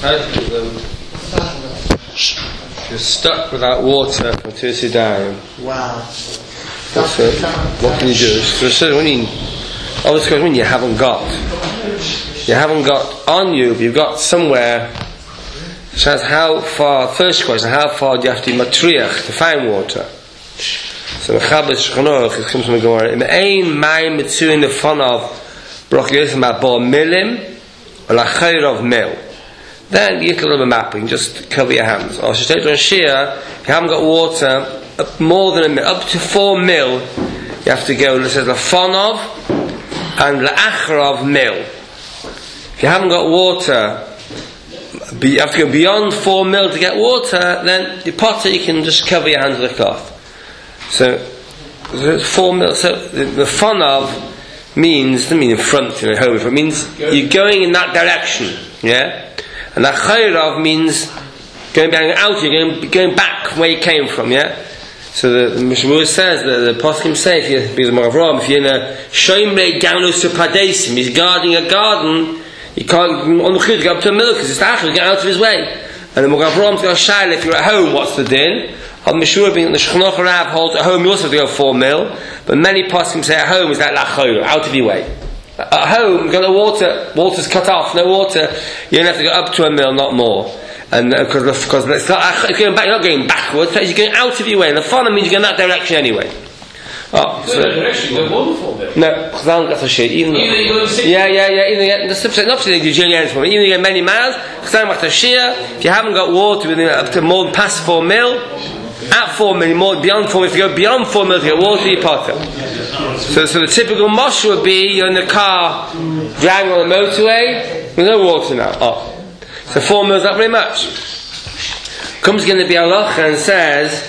You're stuck without water for 2 Sudan. Wow. What can you do? So when you haven't got on you, but you've got somewhere. So how far? First question: how far do you have to be matriach to find water? So Mechaber Shulchan it comes from the Gemara. In ein mayim mitzu in the fun of brach yosem abor milim or lachayr of mil. Then you get a little bit mapping. Just cover your hands. Or she takes on shia. If you haven't got water, more than a mil, up to 4 mil, you have to go. It says the fun of and la'achar of mil. If you haven't got water, you have to go beyond 4 mil to get water. Then the potter you can just cover your hands with a cloth. So 4 mil. So the fun of means doesn't mean in front, home. It means you're going in that direction. Yeah. And that chayrav means going back out, you're going back where you came from, yeah? So the Mishnah says, the poskim say, if you're in a shoymrei ganus padesim, he's guarding a garden, you can't on the chut go up to a mill because it's actually get out of his way. And the Mogav Ram's got a shaila, if you're at home, what's the din? Al Mishur being the Shulchan Aruch holds at home, you also have to go 4 mil, but many poskim say at home is like lachayr, out of your way. At home, you've got no water's cut off, no water, you don't have to go up to a mil, not more. And because it's not, if you're going back, you're not going backwards, you're going out of your way, and the fun means you're going that direction anyway. Oh, so that direction, you go more than 4 mil. No, because I don't get the shit. Even you go 6 yeah, even get the subset, not they do Julian's for me, even you get many miles, because I don't get the shia, if you haven't got water within up to more than past 4 mil, at 4 mil, more beyond 4 mil, if you go beyond 4 mil to get water, you potter. So the typical mosh would be you're in the car driving on the motorway, there's no water now. Oh. So 4 mil is not very much. Comes again to be halacha and says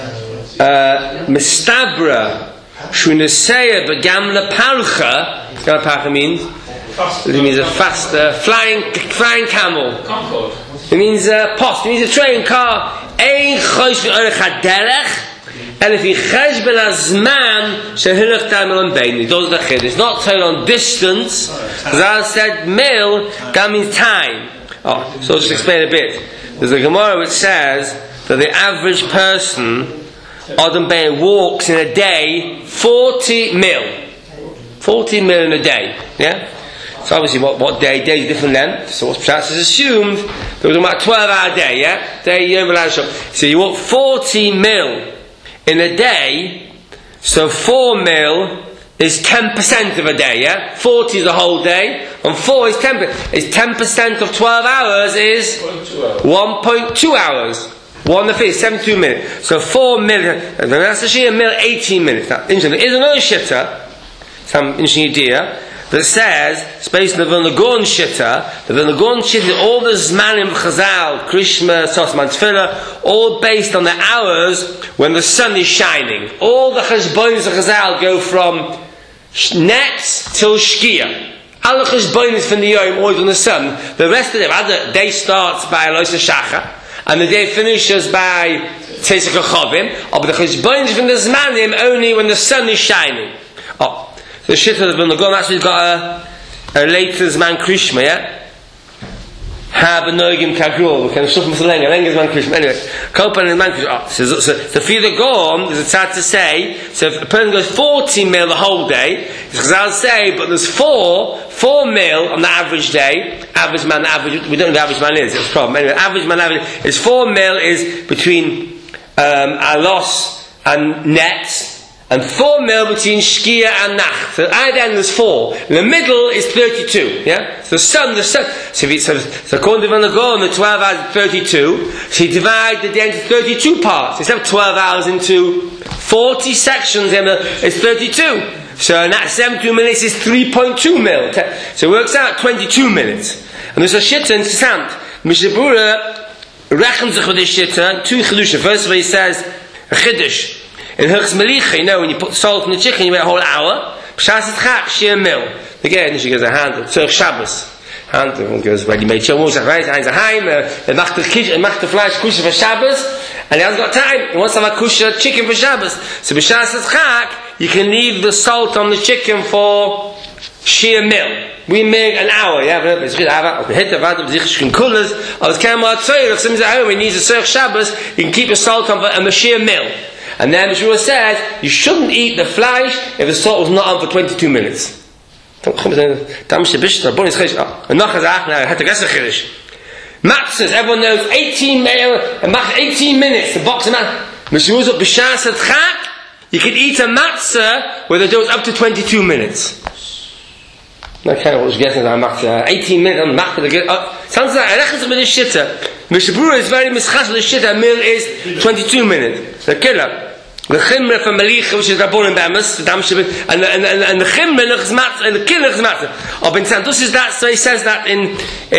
Mistabra Shunaseya Begamla Parcha. What parcha means? It means a faster flying camel. Concord. It means post. It means a train car. Ein chosh v'orech haderech. And if he cheshben azman shehilach tamil on bein, those are the chid. It's not told on distance. As I said, mil that means time. Oh, so I'll just explain a bit. There's a Gemara which says that the average person, Adam Bein, walks in a day 40 mil. 40 mil in a day. Yeah? So obviously what day? Day is different length. So what's perhaps is assumed that we're talking about a 12-hour day, yeah? Day Yom Shop. So you walk 40 mil in a day, so 4 mil is 10% of a day, yeah? 40 is the whole day, and 4 is 10%. Is 10% of 12 hours is 1.2 hours. 1 72 minutes. So 4 minutes, and that's actually a mil, 18 minutes. Now, interesting. There is another shitta, some interesting idea, that says, it's based on the Vilna Gaon shitta, the Vilna Gaon shitta, all the Zmanim Chazal, Krishma, Sosman Tefillah, all based on the hours when the sun is shining. All the Cheshbonis of Chazal go from nets till Shkia. All the Cheshbonis from the Yom, always on the sun. The rest of them, the day starts by Eloisa Shacha, and the day finishes by Tzesek HaChovim, but the Cheshbonis from the Zmanim only when the sun is shining. Oh. The shit of the Vilna Gaon actually got a later Zman Krishma, yeah? Habenoigim Kagrul, we can shuf Musalenga, Lenga Zman Krishma. Anyway, Kopan and Zman Krishma. So for the Gaon, there's a tzad to say, so if a person goes 40 mil the whole day, because I'll say, but there's 4 mil on the average day, average man, we don't know what the average man is, it's a problem. Anyway, average is 4 mil is between Alos and Nets, and 4 mil between Shkia and Nacht. So either end there's 4. In the middle is 32. Yeah? So the sun. So according to Vilna Gaon, the 12 hours is 32. So you divide the day into 32 parts. Instead of 12 hours into 40 sections, it's 32. So in that 72 minutes is 3.2 mil. So it works out 22 minutes. And there's a shitta in Samt. Mishnah Berurah reckons with this shitta 2 chidusha. First of all, he says a chiddush. In Hilchos Melicha, when you put salt in the chicken, you wait a whole hour. P'shas etchak, shir mil. Again, she gives a hand, Tzurch Shabbos. Hand, one goes, well, you made Shalom Moshe, right? He's a heim, macht the fleish kusha for Shabbos, and he hasn't got time. He wants to have a kusha chicken for Shabbos. So p'shas etchak, you can leave the salt on the chicken for sheer mil. We make an hour, yeah, we hit the Vaad of the Zichshkin Kulas, or it's Kamar Tzoyer, if someone's at home, he needs a Serch Shabbos, you can keep a salt on a sheer mil. And then Meshua says, you shouldn't eat the flesh if the salt was not on for 22 minutes. Matzahs, everyone knows 18 minutes, the box of matzah. You can eat a matzah where the dough is up to 22 minutes. Okay, what was getting on matzah? 18 minutes on matzah. Sounds like a with a shitta. Mishabura is very mischash with a shitta. Meal is 22 minutes. The killer. The chimra from Malicha, which is Rabban and Bamas, and the chimra is matzah, and the killer is matzah. Or Ben Santus is that, so he says that in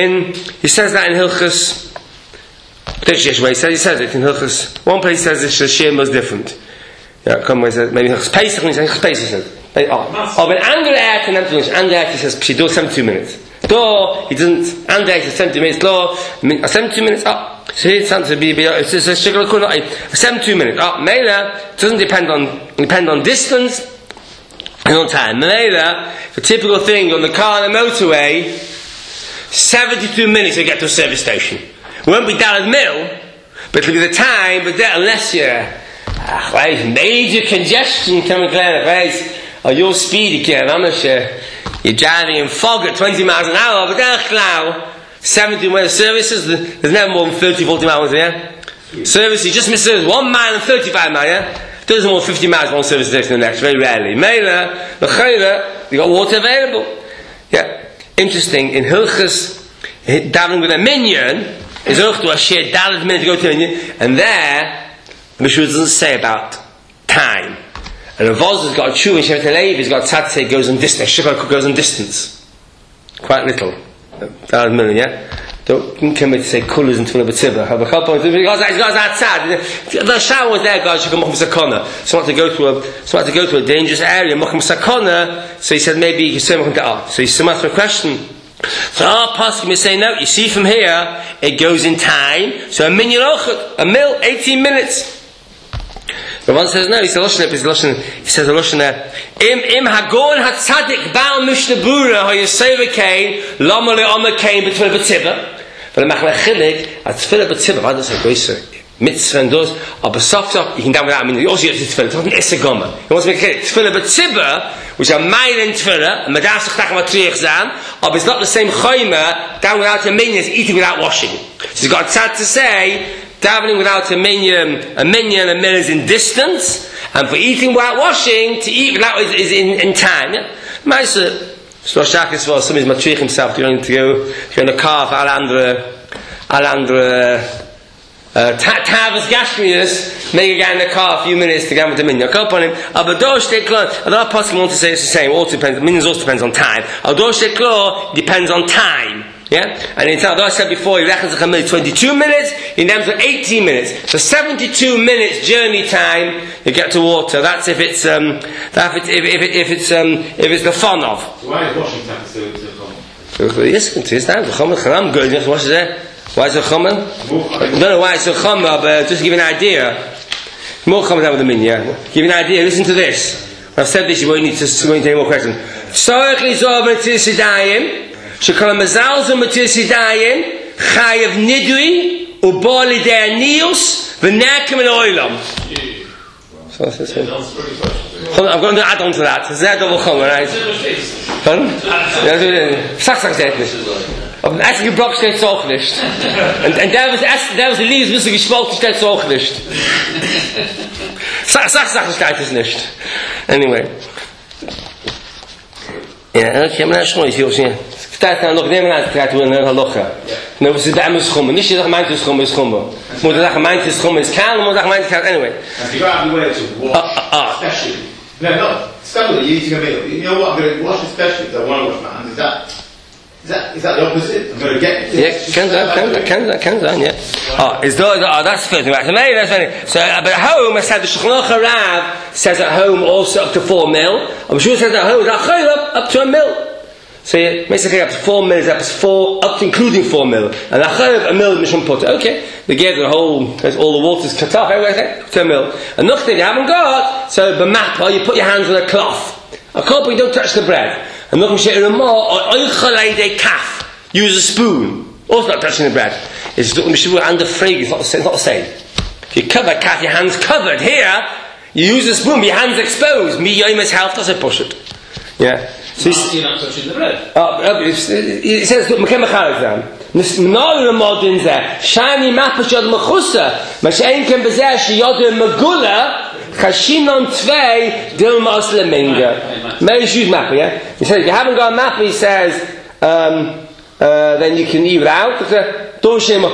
Hilchus. He says it in Hilchus. One place says the Shem was different. Yeah, come on, maybe Hilchus Pesach, and Hilchus Pesach. Oh, but Angler he says, she does 72 minutes. Though, he doesn't, Angler says 72 minutes, though, 72 minutes, so it's a sugar cool, 72 minutes. Mela, doesn't depend on distance and on time. Mela, the typical thing on the car on the motorway, 72 minutes to get to a service station. It won't be down at mil, but it'll be the time, but that unless you're, major congestion coming down, your speed again, you're driving in fog at 20 miles an hour, but then 70 minutes services, there's never more than 30-40 miles, yeah? Service, you just miss service, 1 mile and 35 miles, yeah? There's more than 50 miles one service station to the next, very rarely. Mela, l'chayla, you got water available. Yeah. Interesting, in Hilchus, davening with a minyan, is also to a shared dalit minute to go to a minyan, and there, the Mishra doesn't say about time. And a Voz has got a true, and Shevet HaLevi has got tzad say goes on distance, Shekar goes on distance. Quite little. Dalit minute, yeah? Don't commit to say colours until a b'tzibah. Have a couple of things. He goes outside. The shower was there, guys. You can mochum sakona. So want to go to a dangerous area. Mochum sakona. So he said maybe you can say mochum ta'ah. So he's asked a question. So our pasuk is saying no. You see from here, it goes in time. So a minyan ochot, a mil, 18 minutes. The one says no. He says a Lashon. Im hagon hatzadik bal mishnah bura hayaseva kain lama le'omer kain between b'tzibah. But the machlech chilik at tefillah b'tzibah. What does it go? Mitzvah and those are besofta. You can down without. I mean, you also have to tefillah. It's not an esegoma. He wants to make it tefillah b'tzibah, which are mile in tefillah and madasach tacham atriach zan. But it's not the same chayma down without a minyan as eating without washing. So he's got tzad to say. Davening without a minyan is in distance, and for eating without washing, to eat without is in time. Yeah? Maisa, Shloshakis for some is matrich himself. You don't need to go in the car for Tavas Gashmius, make a guy in the car a few minutes to get with the minyan. Go upon him. Abadosh Teklo, another person want to say it's the same, also depends, minyans also depends on time. Abadosh Teklo depends on time. Yeah? And in although I said before, he reckons 22 minutes, he names it 18 minutes. So 72 minutes journey time, you get to water. That's if it's the fun of. So why is washing time so common? Yes, it is that. I'm good. What's there? Why is it common? I don't know why it's so common, but just to give you an idea. More common than with the minyan. Give you an idea. Listen to this. When I've said this, you won't need any more questions. Shekol HaMazalzim Matirsidayim Chayev Nidui Ubali De'anius V'nekim in Oilam. So that's it. I'm going to add on to that. It's that double chum, right? Pardon? Sag sagt nicht. Aber den einzigen Block steht es auch nicht. Und der was die Liebe ist, gespalten steht es auch nicht. Sag steht es nicht. Anyway. Ja, ich habe mir schon ich hier. Staat nog nemen aan te krijgen hoe een halacha. Nou, ze daar moet schommen. Niet je dat gemeente schommen is schommen. Moet dat gemeente schommen is kaal, moet dat gemeente kaal anyway. And you go out of your way to wash, especially. No, especially you're eating a meal. You know what? I'm going to wash especially if I want to wash my hands. Is that the opposite? I'm going to get it. Yeah, can do, yeah. That's good. Right. So, but at home, I said the Shulchan Aruch Rav says at home also up to 4 mil. I'm sure it says at home up to a mil. So yeah, basically up to 4 mil, up to including 4 mil. And a mil mishum put. Okay, they gave the whole, all the water's cut off, everything, up to a mil. And nothing they haven't got, so b'mapa, you put your hands on a cloth. A cup, you don't touch the bread. And look, use a spoon. Also not touching the bread. It's under it's not the same. If you cover kaf, your hands covered. Here, you use a spoon, your hands exposed. Me yoimus health doesn't push it. Yeah. So you're not touching the bread. It says, Shani mapash yod mechusa, Mashain ken bezeh sheyod megula, Chashinon tvei dilmas leminga. Maybe shoot mappa, yeah? He says, if you haven't got a mappa, he says, then you can leave it out. Those are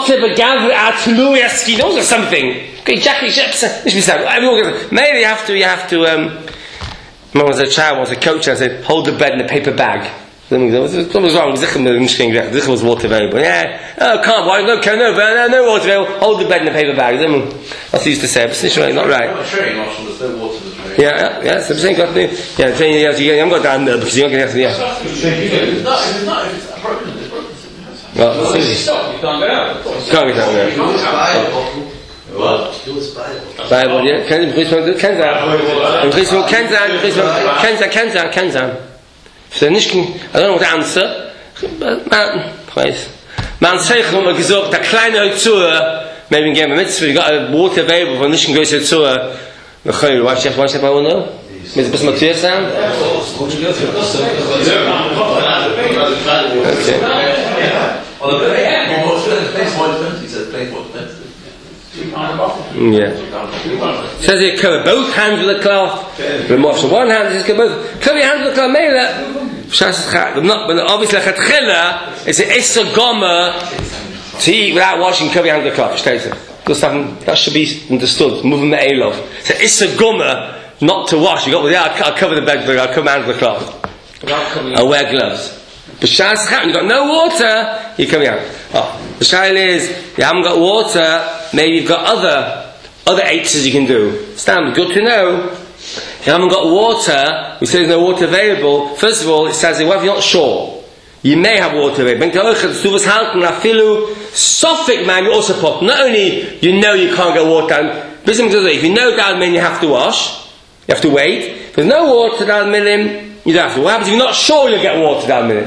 something. Okay, Jackie Shepson. Maybe you have to. When I was a child, I was a coach, and I said, hold the bread in a paper bag. What was wrong? This was water available. Yeah. Oh, can't. Why? No water available. Hold the bread in a paper bag. That's what I used to say, but it's not right. Training option was no water in the train. Yeah. So I'm saying, got to do. Yeah, training. You haven't got down there because you're not going to have to. If it's broken, it's broken. Well, you can't get out. Can't get down there. What? Bible, yeah. Kenzan. So nicht, I don't know what to answer. Man sagt, man gesagt, der kleine Zur, maybe in Game Mitzvah, you got a water available for nicht größer Zur. Why should I know? Mit ein bisschen Matthias sein? Yeah. Says here, cover both hands with the cloth. Remove so one hand, says cover your hands with the cloth. But obviously, it's an issa goma to eat without washing. Cover your hands with the cloth. That should be understood. Moving the elov. It's an issa goma not to wash. You got I'll cover the bed, but I'll cover my hands with the cloth. I'll wear gloves. But shas you got no water. You come here. The shaila is you haven't got water. Maybe you've got other eights you can do. Stand, good to know. If you haven't got water, we say there's no water available. First of all, it says that well, if you're not sure, you may have water available. Sophic man, you also put. Not only you know you can't get water down. If you know down you have to wash. You have to wait. If there's no water down milim, you don't have to. What happens if you're not sure you'll get water down milim?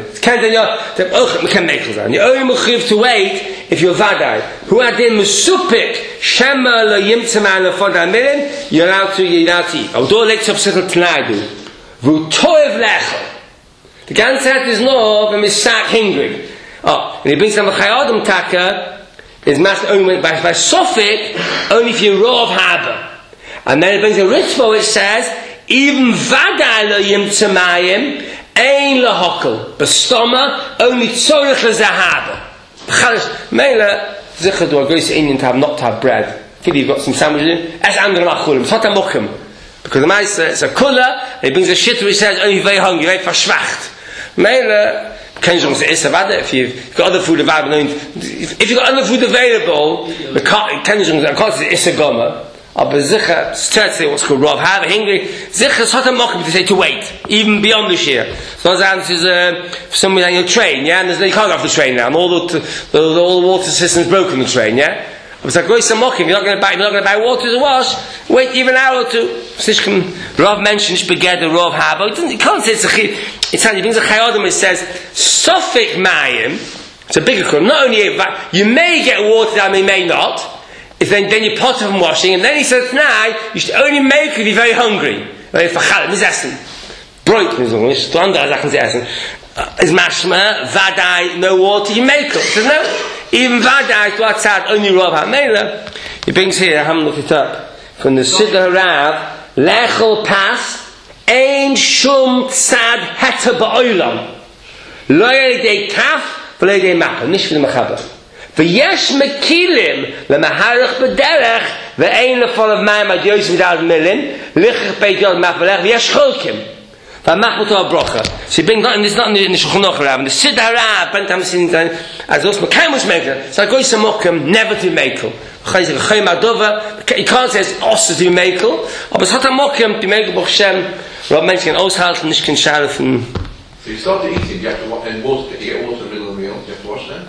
You only mechiv to wait if you're vadai. Who adin musupik shema lo yimtzaman lo fodai milim, you're allowed to eat. Although let's observe tnaidu. Vutoev lechel. The Gansat is law of a misak hungry. And he brings down the Chayadam Taka is master only by Sophic, only if you're raw of harbor. And then it brings a Ritzvah which says, even Vadai lo yimtzamayim, ein lahokal. Bastoma, only tzorich l'zahaba. Chalish, Mela, Zichad or Grace Indian to have not to have bread. Maybe you've got some sandwiches in, as Andra Machulim, it's not a mochim. Because the Maisa, it's a kula, and he brings a shit which says, only very hungry, very verschwacht. Mela, if you've got other food available, if you've got other food available, the can't say it's a goma. But Zicha, say what's called Rav, have hungry. Zicha is hot and mock to say to wait, even beyond this year. So as answers somebody on your train, yeah, and you can't go off the train now, and all the water system's broken on the train, yeah. It's like going some mocking. You're not going to buy water to wash. Wait even an hour or two. Rav mentions beged the Rav haba. You can't say it's a chid. It's how he brings a chayodim. It says sofik mayim. It's a bigger question. Not only you may get water down, you may not. If then you pot from washing, and then he says now you should only make it if you're very hungry. Very fachal. Mis essen. Broit. Mis to andere Sachen zu essen. Is mashma vadai no water you make it. So no. Even Vadai to outside only Rav HaMela. He brings here, I haven't looked it up, from the Siddur Rav, Lechel Pas, Ein Shum Tzad Heta Ba'olam. Lo Yedei Kaf, V'lo Yedei Mappa, Nish V'le Mechaber. V'yesh Mekilim, L'Maharech B'derech, V'ein L'fol of Mayim Ad Yosef V'dad Milin, Lichach Beit Yod Mapalech, V'yesh Cholkim. So he brings not in the Shulchan Aruch Rav, the Siddur Rav, as those Mekayim maker. So I go to Mokum, never to makel. You can't say it's also to makel. But it's not a Mokum to makel. B'Shem, Rav mentioned Oshalt and Nishkin Sharif. So you start to eat it, you have to wash, and water, you get water in the middle of the meal, you have to wash that?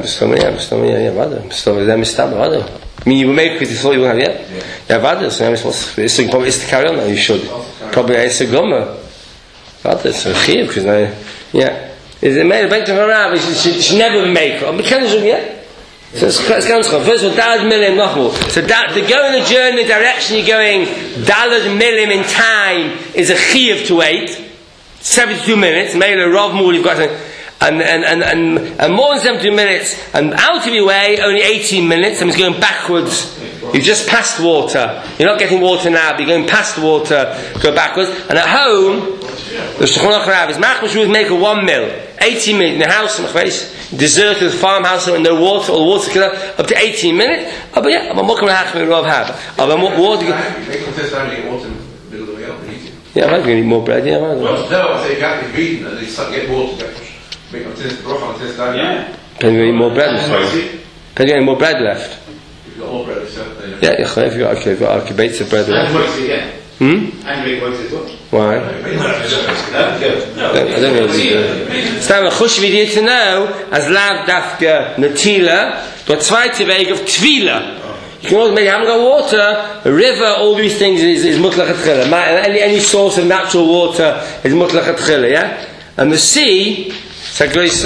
I mean, you will make it before you have, yeah? Yeah, so it's to carry on now, you should. Probably it's a gummer. Warte, it's a chiyuv, because yeah. Is it made a big to her Rav? She never make it. But can you so it's ganz klar. First of all, dalad milim nachmul. So that to go in a journey direction you're going, dalad milim in time is a chiyuv to wait. 72 minutes. Made a Rav Mul, you've got to, and more than 72 minutes. And out of your way, only 18 minutes. And it's going backwards. You've just passed water. You're not getting water now, but you're going past water, go backwards. And at home, the Shulchan Aruch Rav is machmas would make a 1 mil, 18 minutes in the house, deserted farmhouse, and no water, or water killer, up to 18 minutes. But yeah, I'm not going to have to Rav have. But water. Make them test down and get water in the middle of the meal and eat it. Yeah, I'm going to need more bread. Yeah, no, I say you can't be eaten and they start get water. Make them test broth and test down. Yeah. Can you need more bread? Can you get any more bread left? If you've got more bread, yeah, if you've got kibbutz of bread left. And make what as well. Why? I don't know. It's time a chushvi idea to know as lav dafka natila, the zweite weg of tvila. You can always make, you haven't got water, a river, all these things is mutlach atchila. Any source of natural water is mutlach atchila, yeah? And the sea, it's a great,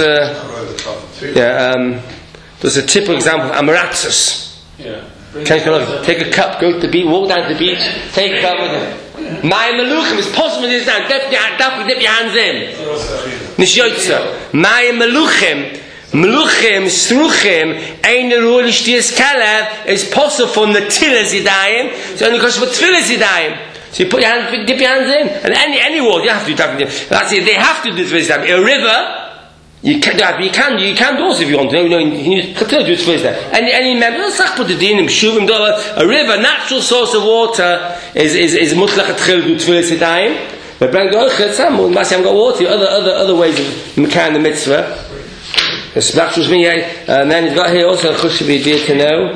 there's a typical example of amaraxus. Yeah. Take a cup, go to the beach, walk down to the beach, take a cup with it. My meluchim, it's possible to understand, dip your hands in. Nishyoitza. My meluchim, struchim, ein ruhlich shtiyas kalev, is possible for natilas yidayim, so only because for tfilas yidayim. So you put your hands, dip your hands in, and any water, you have to do that. That's it, they have to do tfilas yidayim. A river, you can do also if you want to. You can do it first. Any member, a river, natural source of water is mutlach atchil do tfilas yidayim. But bring the some must have got water. Other ways of mekan the mitzvah. The splashus me. And then he's got here also a chushvi idea to know.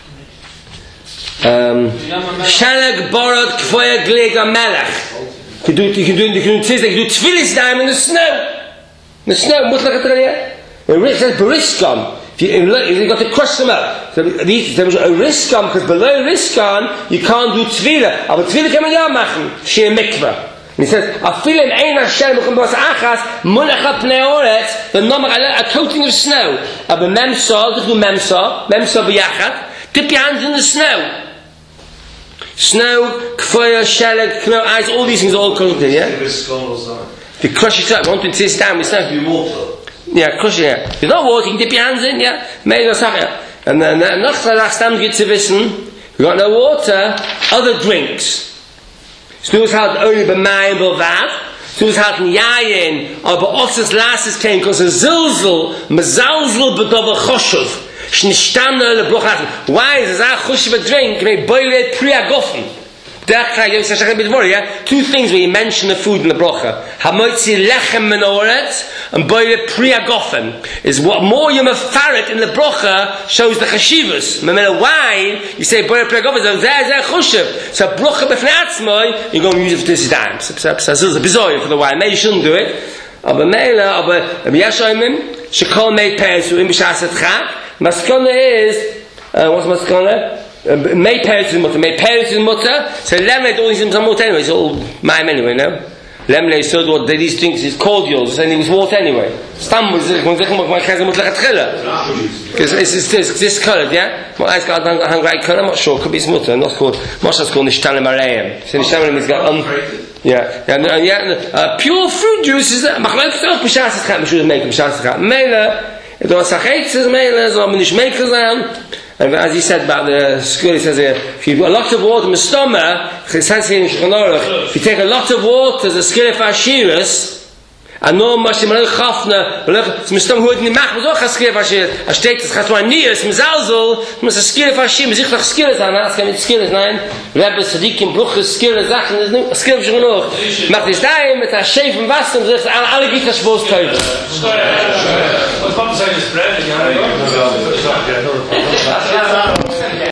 Shalag borod kvoya glega melech. You can do tfilas yidayim in the snow. The snow, mutlach atchil. It says beriskan. You've got to crush them up. So there was a riskan, because below riskan you can't do tefillah. Aber tefillah can man ja machen. Shei mikvah. And he says, "Afilim ein Hashem b'chum b'as achas mulach pnei oretz." The number a coating of snow. Aber memsa, do memsa b'yachat. Dip your hands in the snow. Snow, kfoya, sheleg, kno, ice. All these things are all coated. Yeah. If you crush it up, want to sit down with snow. Water. Yeah, crush it. Yeah. If there's no water, you can dip your hands in. Yeah. Mega sache. And then noch stam geht zu wissen, we got no water, other drinks. So es halt only b'mayim b'vad. So es halt in yayin, aber osses lasses came because a zilzel, mezalzel b'dova choshev. Shnishtamna le blochatzen. Why is a choshev a drink? May boiled priagofen. Two things where you mention the food in the brocha. Hamotzi lechem menoret and boile priagofen is what more you mefaret in the brocha shows the chashivas. No matter why you say boile priagofen, so brocha b'fnei atzmoi, you're going to use it for this time. So it's a bizoy for the wine. Maybe you shouldn't do it. Aber meila, aber yashoimim shekol mei pesuim b'shasat chak. Maskona is what's maskona? May Paris is mutter. So lemonade, all these things are water anyway. It's all mime anyway, no? Lemonade, so what these drinks is cordials, and it was water anyway. Stam was because it's this coloured, yeah? My eyes got a hungry colour, I'm not sure, could be mutter, not called Moshe's called Nishtalim Areim. So Nishtalim has got pure fruit juice is that Machlok self b'shas chat, we should make b'shas chat. Mela, it was sachetz mela, so I'm make and as he said about the school, he says if you've got a lot of water, mistoma, it says here in Shulchan Aruch, if you take a lot of water as a skill of Ashiras, and no mashim alel chafna, so mistoma who didn't mach was auch a skill of Ashiras. A steht das chatwa nias, mizalzel, muss a skill of Ashiras, sich doch skill is an, das kann nicht skill is nein. Rebbe Sadiqim Bruch skill is Sachen, is a skill of Shulchan Aruch. Macht es daim mit a Schäf im Wasser, und sich alle Gitter schwoß teuer. Was kommt zu sein, das Bread?